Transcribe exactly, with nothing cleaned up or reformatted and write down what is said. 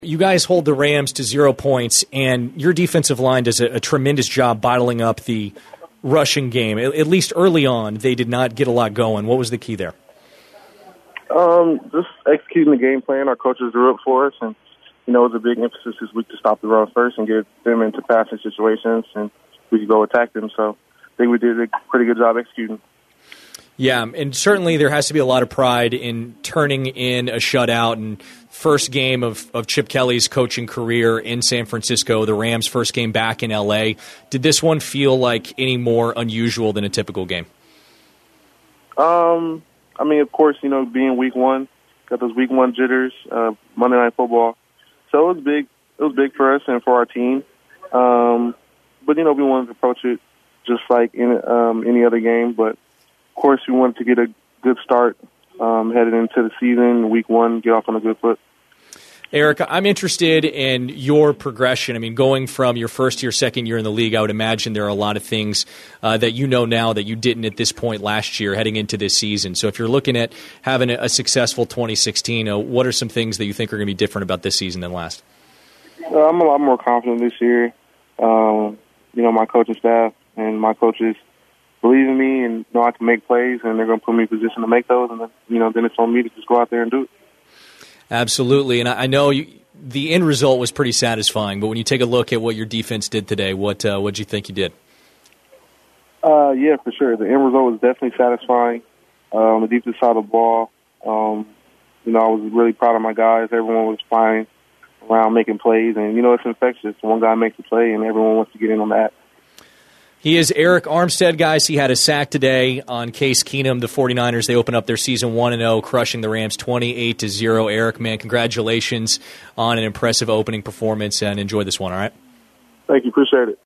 You guys hold the Rams to zero points, and your defensive line does a, a tremendous job bottling up the rushing game. At, at least early on, they did not get a lot going. What was the key there? Um, just executing the game plan. Our coaches drew up for us, and you know, it was a big emphasis this week to stop the run first and get them into passing situations, and we could go attack them. So I think we did a pretty good job executing. Yeah, and certainly there has to be a lot of pride in turning in a shutout and first game of, of Chip Kelly's coaching career in San Francisco, the Rams' first game back in L A. Did this one feel like any more unusual than a typical game? Um, I mean, of course, you know, being week one, got those week one jitters, uh, Monday Night Football. So it was big. It was big for us and for our team. Um, but, you know, we wanted to approach it just like in um, any other game. But, of course, we wanted to get a good start um, headed into the season, week one, get off on a good foot. Eric, I'm interested in your progression. I mean, going from your first year, second year in the league, I would imagine there are a lot of things uh, that you know now that you didn't at this point last year heading into this season. So if you're looking at having a, a successful twenty sixteen, uh, what are some things that you think are going to be different about this season than last? Uh, I'm a lot more confident this year. Um, you know, my coaching staff and my coaches believe in me and know I can make plays, and they're going to put me in position to make those. And, then, you know, then it's on me to just go out there and do it. Absolutely, and I know you, the end result was pretty satisfying, but when you take a look at what your defense did today, what uh, what did you think you did? Uh, yeah, for sure. The end result was definitely satisfying. Uh, on the defensive side of the ball, um, you know, I was really proud of my guys. Everyone was flying around making plays, and, you know, it's infectious. One guy makes a play, and everyone wants to get in on that. He is Arik Armstead, guys. He had a sack today on Case Keenum. The 49ers, they open up their season one and oh, crushing the Rams twenty-eight to zero. Eric, man, congratulations on an impressive opening performance, and enjoy this one, all right? Thank you. Appreciate it.